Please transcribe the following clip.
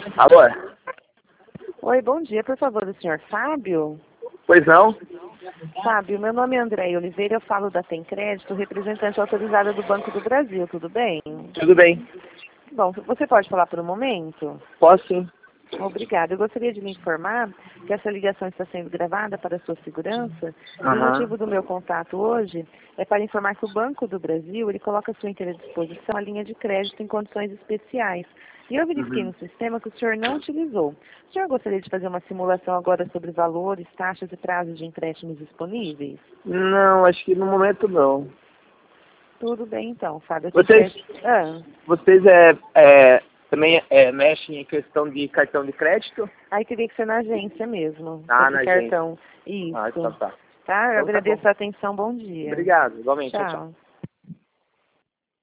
Alô? Oi, bom dia. Por favor, o senhor Fábio? Pois não? Fábio, meu nome é Andréia Oliveira, eu falo da Tem Crédito, representante autorizada do Banco do Brasil, tudo bem? Tudo bem. Bom, você pode falar por um momento? Posso sim. Obrigada. Eu gostaria de lhe informar que essa ligação está sendo gravada para a sua segurança e o Aham. motivo do meu contato hoje é para informar que o Banco do Brasil, ele coloca à sua inteira disposição a linha de crédito em condições especiais. E eu verifiquei no sistema que o senhor não utilizou. O senhor gostaria de fazer uma simulação agora sobre valores, taxas e prazos de empréstimos disponíveis? Não, acho que no momento não. Tudo bem então, Fábio. Eu tenho Vocês, crédito. vocês também mexem em questão de cartão de crédito? Aí teria que ser na agência mesmo, Ah, sobre na agência. cartão. Isso. Ah, então tá. Tá? Eu Então tá bom. agradeço a atenção. Bom dia. Obrigado, igualmente. Tchau, tchau. Tchau.